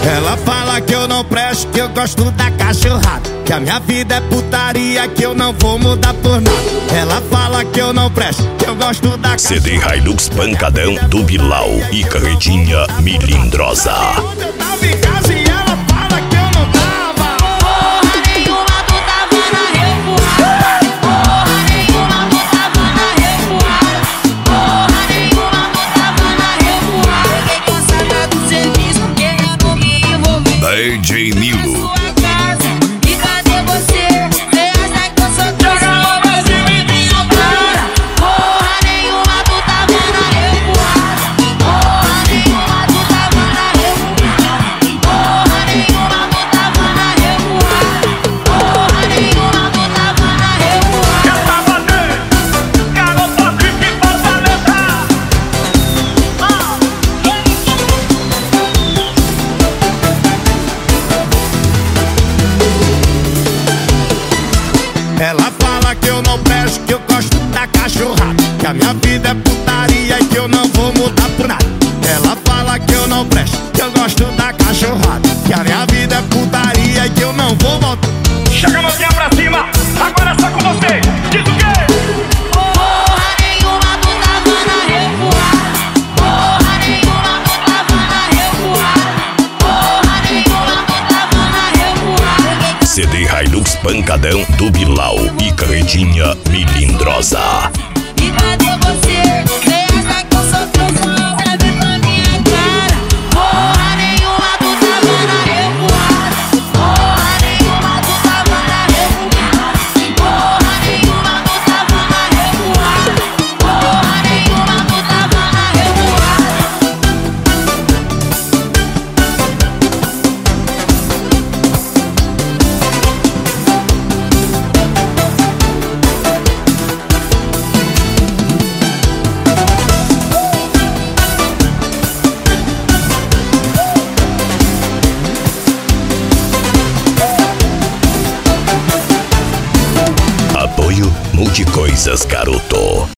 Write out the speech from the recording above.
Ela fala que eu não presto, que eu gosto da cachorrada, que a minha vida é putaria, que eu não vou mudar por nada. Ela fala que eu não presto, que eu gosto da CD Hilux pancadão do Bilal e carretinha milindrosa. Quando eu tava em casa e ela fala que eu não tava. Porra nenhuma, tu tava na revoada. Porra nenhuma, tu tava na revoada. Porra nenhuma, tu tava na revoada. Fiquei cansada do serviço, querendo me envolver. DJ Nilo. Sua casa, e cadê você? Você acha que eu sou trouxa? Porra nenhuma, tu tava na revoada. Porra nenhuma, tu tava na revoada. Porra nenhuma, tu tava na revoada. Porra nenhuma, tu tava na revoada. Já tá batendo, garota fica em Fortaleza. Ela fala que eu não presto, que eu gosto da cachorrada, que a minha vida é putaria e que eu não vou mudar por nada. Ela fala que eu não presto, que eu gosto da cachorrada, que a minha vida é putaria e que eu não vou voltar. Chega a mãozinha pra cima, agora é só com você. Diz o quê? Porra nenhuma, tu tava na revoada. Porra nenhuma, tu tava na revoada. Porra nenhuma, tu tava na revoada. CD Hilux pancadão do Bilal e carretinha milindrosa. E cadê você? Você acha que eu sou trouxa? Sabe pra minha cara. Porra nenhuma, tu tava na revoada. Porra nenhuma, tu tava na revoada. Porra nenhuma, tu tava na revoada. Porra nenhuma, tu tava na revoada. Apoio Multicoisas Garoto.